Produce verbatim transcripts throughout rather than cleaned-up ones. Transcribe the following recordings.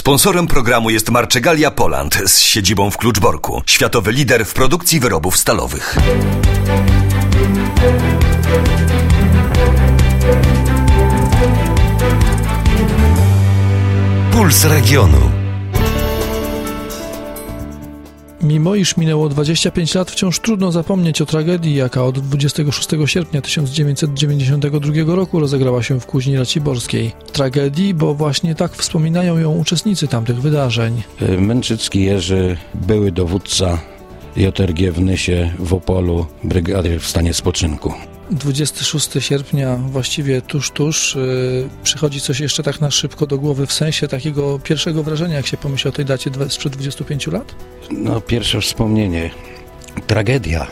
Sponsorem programu jest Marczegalia Poland z siedzibą w Kluczborku. Światowy lider w produkcji wyrobów stalowych. Puls regionu. Mimo iż minęło dwadzieścia pięć lat, wciąż trudno zapomnieć o tragedii, jaka od dwudziestego szóstego sierpnia tysiąc dziewięćset dziewięćdziesiątego drugiego roku rozegrała się w Kuźni Raciborskiej. Tragedii, bo właśnie tak wspominają ją uczestnicy tamtych wydarzeń. Męczycki Jerzy, były dowódca J R G w Nysie, w Opolu, brygady w stanie spoczynku. dwudziestego szóstego sierpnia, właściwie tuż, tuż, yy, przychodzi coś jeszcze tak na szybko do głowy, w sensie takiego pierwszego wrażenia, jak się pomyśli o tej dacie sprzed dwudziestu pięciu lat? No, pierwsze wspomnienie. Tragedia.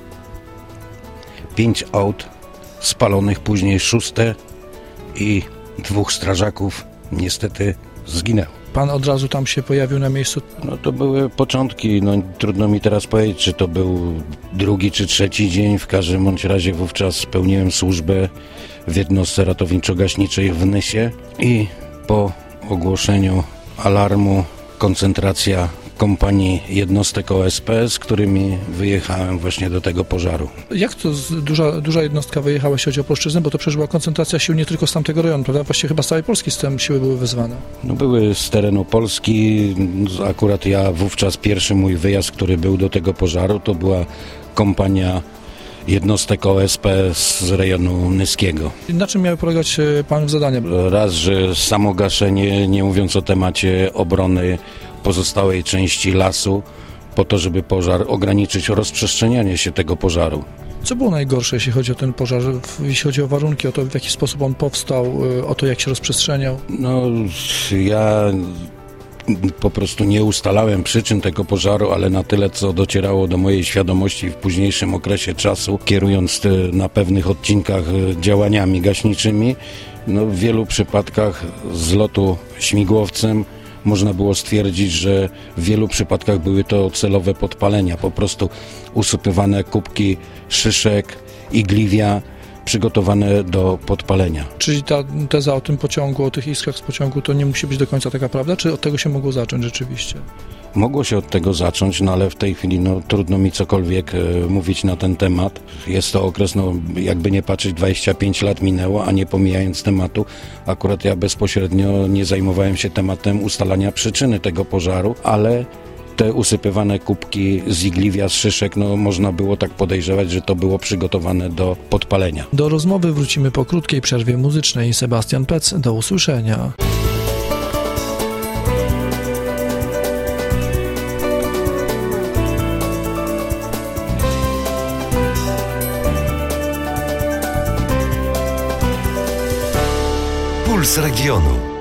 Pięć aut spalonych, później szóste i dwóch strażaków niestety zginęło. Pan od razu tam się pojawił na miejscu? No to były początki, no trudno mi teraz powiedzieć, czy to był drugi czy trzeci dzień, w każdym bądź razie wówczas pełniłem służbę w jednostce ratowniczo-gaśniczej w Nysie i po ogłoszeniu alarmu koncentracja kompanii jednostek O S P, z którymi wyjechałem właśnie do tego pożaru. Jak to duża, duża jednostka wyjechała, jeśli chodzi o Płaszczyznę, bo to przeżyła koncentracja sił nie tylko z tamtego rejonu, prawda? Właściwie chyba z całej Polski z tym siły były wezwane. No były z terenu Polski, akurat ja wówczas pierwszy mój wyjazd, który był do tego pożaru, to była kompania jednostek O S P z rejonu nyskiego. I na czym miały polegać Pan zadania? Raz, że samo gaszenie, nie mówiąc o temacie obrony pozostałej części lasu, po to, żeby pożar ograniczyć rozprzestrzenianie się tego pożaru. Co było najgorsze, jeśli chodzi o ten pożar, jeśli chodzi o warunki, o to, w jaki sposób on powstał, o to, jak się rozprzestrzeniał? No, ja po prostu nie ustalałem przyczyn tego pożaru, ale na tyle, co docierało do mojej świadomości w późniejszym okresie czasu, kierując na pewnych odcinkach działaniami gaśniczymi, no w wielu przypadkach z lotu śmigłowcem można było stwierdzić, że w wielu przypadkach były to celowe podpalenia, po prostu usypywane kubki szyszek, igliwia, przygotowane do podpalenia. Czyli ta teza o tym pociągu, o tych iskrach z pociągu, to nie musi być do końca taka prawda? Czy od tego się mogło zacząć rzeczywiście? Mogło się od tego zacząć, no ale w tej chwili no, trudno mi cokolwiek e, mówić na ten temat. Jest to okres, no jakby nie patrzeć, dwadzieścia pięć lat minęło, a nie pomijając tematu. Akurat ja bezpośrednio nie zajmowałem się tematem ustalania przyczyny tego pożaru, ale te usypywane kubki z igliwia, z szyszek, no można było tak podejrzewać, że to było przygotowane do podpalenia. Do rozmowy wrócimy po krótkiej przerwie muzycznej. Sebastian Pec, do usłyszenia. Puls regionu.